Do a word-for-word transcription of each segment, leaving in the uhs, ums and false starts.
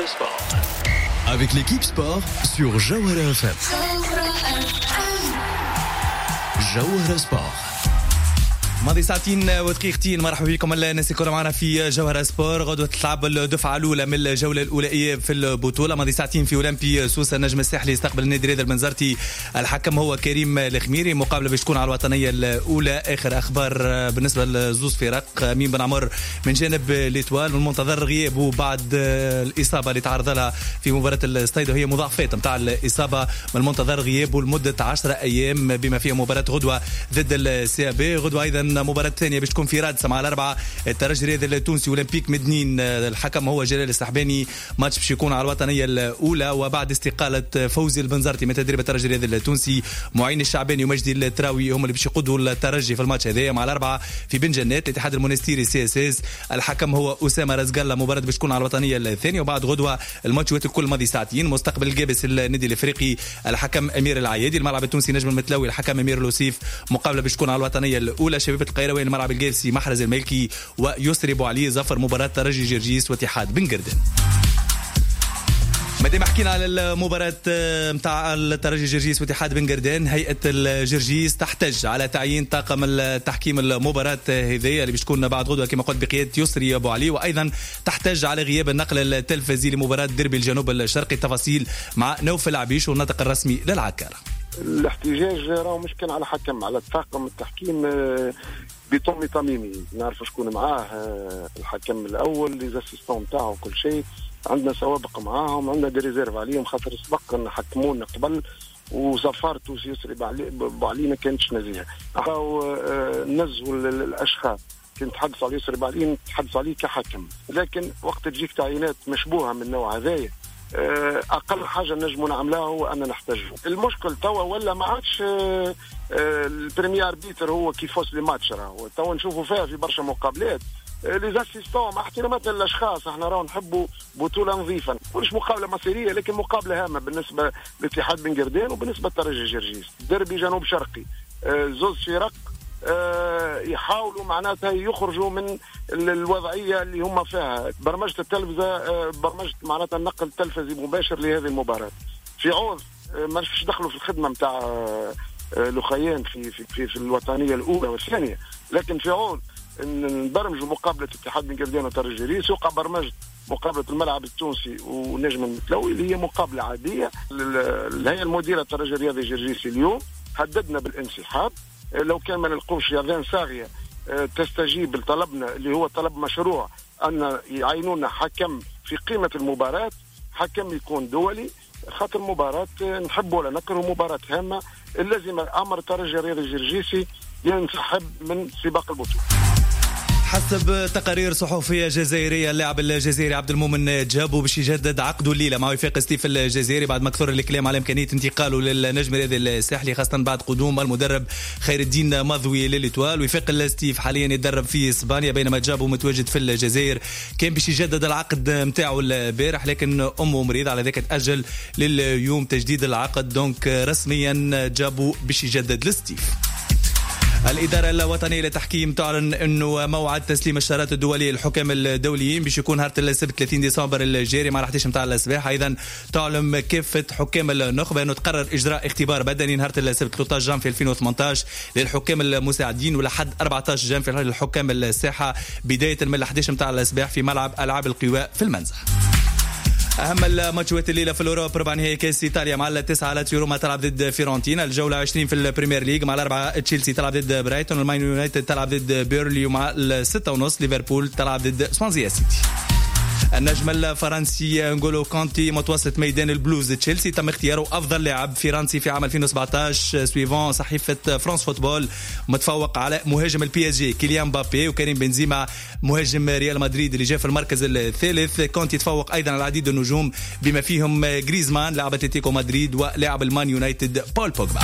Sport. Avec l'équipe sport sur Jawhara F M. Jawhara Sport. ماضي ساعتين ودقيقتين. مرحبا بكم الناس الكل معنا في جوهرة سبور. غدوة تلعب الدفعة الأولى من الجولة الأولى في البطولة. ماضي ساعتين في أولمبي سوسة النجم الساحلي استقبل النادي رياض المنزرتي. الحكم هو كريم الخميري. مقابلة باش تكون على الوطنية الأولى. آخر أخبار بالنسبة لزوز فرق. مين بن عمر من جانب ليتوال والمنتظر غيابه بعد الإصابة اللي تعرض لها في مباراة الصيد وهي مضاعفات متاع الإصابة. من المنتظر غيابه لمدة عشرة أيام بما فيها مباراة غدوة ضد السي بي. غدوة أيضا مباراة ثانية باش تكون في رادسة مع الأربعة الترجي الرياضي التونسي أولمبيك مدنين. الحكم هو جلال السحباني. ماتش باش يكون على الوطنية الأولى وبعد استقالة فوزي البنزرتي من تدريب الترجي الرياضي التونسي. معين الشعباني ومجدي التراوي هم اللي باش يقودوا الترجي في الماتش هذايا مع الأربعة في بن جنات. الاتحاد المونستيري سي اس اس. الحكم هو أسامة رزقلة. مباراة باش تكون على الوطنية الثانية وبعد غدوة الماتشات الكل ماضي ساعتين. مستقبل الجابس النادي الافريقي الحكم امير العيادي. الملعب التونسي نجم المتلوي الحكم امير لوسيف. مقابلة باش تكون على الوطنية الأولى شباب القيروان الملعب الجالسي محرز الملكي ويسري بو علي ظفر مباراة ترجي جرجيس واتحاد بن قردان. مادام حكينا على المباراة متاع الترجي جرجيس واتحاد بن قردان. هيئة الجرجيس تحتج على تعيين طاقم التحكيم المباراة هذه اللي باش تكون بعد غدوة كما قلت بقيادة يسري ابو علي. وايضا تحتج على غياب النقل التلفزيوني لمباراة ديربي الجنوب الشرقي. التفاصيل مع نوفل عبيش والناطق الرسمي للعكارة. الاحتجاج راه مش كان على حكم على الطاقم التحكيم بطمي طميمي. نعرف شكون معاه الحكم الاول لي زاسيستون نتاعو كل شيء. عندنا سوابق معاهم عندنا دي ريزيرف عليهم خاطر سبق ان حكمونا قبل وزفرت ويسري بو علي ما كانتش نزيهه. او نزوا الاشخاص كنت تحدث على يسري بعلي تحدث عليه كحكم. لكن وقت تجيك تعيينات مشبوهه من النوع هذايا اقل حاجه نجموا نعملها هو ان نحتاجوا. المشكل توا ولا ما عادش البريمير بيتر هو كيفوس لي ماتش. راهو توا نشوفوا فيها في برشا مقابلات لي زاسيستون مع احترامات الاشخاص. احنا راهو نحبوا بطوله نظيفه مش مقابله مصيريه لكن مقابله هامه بالنسبه لاتحاد بن قردان وبالنسبه للترجي جرجيس. ديربي جنوب شرقي زوز فرق يحاولوا معناتها يخرجوا من الوضعيه اللي هم فيها. برمجه التلفزه برمجه معناتها النقل التلفزي مباشر لهذه المباراه في عوض ما فيش دخلوا في الخدمه نتاع لخيان في في في, في الوطنيه الاولى والثانيه. لكن في عوض ان نبرمجوا مقابله اتحاد بن قردان وترجي جرجيس وقع برمجه مقابله الملعب التونسي ونجم المتلوي اللي هي مقابله عاديه. الهيئه المديره الترجي الرياضي جرجيسي اليوم هددنا بالانسحاب لو كان ما نلقوش يدان صاغيه تستجيب لطلبنا اللي هو طلب مشروع ان يعينونا حكم في قيمه المباراه. حكم يكون دولي خاطر مباراه نحب ولا نكره مباراه هامه. اللازم امر الترجي الرياضي الجرجيسي ينسحب من سباق البطوله. حسب تقارير صحفيه جزائريه اللاعب الجزائري عبد المؤمن جابو باش يجدد عقده الليله مع وفاق ستيف الجزائري بعد ما كثر الكلام على امكانيه انتقاله للنجم الرياضي الساحلي خاصه بعد قدوم المدرب خير الدين مضوي لليتوال. وفاق ستيف حاليا يتدرب في اسبانيا بينما جابو متواجد في الجزائر. كان باش يجدد العقد نتاعو البارح لكن امه مريضه على ذاك تاجل لليوم تجديد العقد. دونك رسميا جابو باش يجدد لستيف. الإدارة الوطنية للتحكيم تعلن أنه موعد تسليم الشهادات الدولية للحكام الدوليين باش يكون نهار السبت ثلاثين ديسمبر الجاري مع الحديش متاع الصباح. أيضا تعلن كافة حكام النخبة أنه تقرر إجراء اختبار بدني نهار السبت ثلاثة عشر جانفي ألفين وثمانية عشر للحكام المساعدين ولحد أربعة عشر جانفي للحكام الساحة بداية من الحديش متاع الصباح في ملعب ألعاب القوى في المنزه. أهم الماتشات الليلة في الأوروب ربع نهائي كأس إيطاليا مع التسعة لاتسيو روما تلعب ضد فيرونتينا. الجولة عشرين في البريمير ليج مع الأربعة تشيلسي تلعب ضد برايتون. المان يونايتد تلعب ضد بيرلي ومع الستة ونص ليفربول تلعب ضد سوانزيا سيتي. النجم الفرنسي انغولو كانتي متوسط ميدان البلوز تشيلسي تم اختياره افضل لاعب فرنسي في عام ألفين وسبعة عشر سويفون صحيفه فرانس فوتبول. متفوق على مهاجم البي اس جي كيليان مبابي وكريم بنزيما مهاجم ريال مدريد اللي جاء في المركز الثالث. كانتي يتفوق ايضا على العديد من النجوم بما فيهم غريزمان لاعب اتلتيكو مدريد ولاعب المان يونايتد بول بوجبا.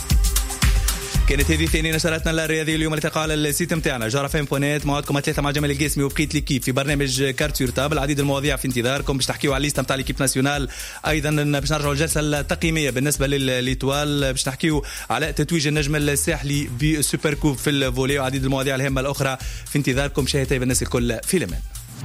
كانت هذه ثاني نشراتنا الرياضيه اليوم اللي تقع على السيت نتاعنا جارة فين بونيت. موعدكم ثلاثه مع جمال القاسمي وبقيه ليكيب في برنامج كارت سورتاب. العديد المواضيع في انتظاركم باش تحكيوا على الليسته نتاع ليكيب ناسيونال. ايضا باش نرجعوا الجلسه التقييميه بالنسبه لليتوال باش نحكيوا على تتويج النجم الساحلي بسوبر كوب في الفولي وعديد المواضيع الهامه الاخرى في انتظاركم. شاهد طيب الناس الكل في الامان.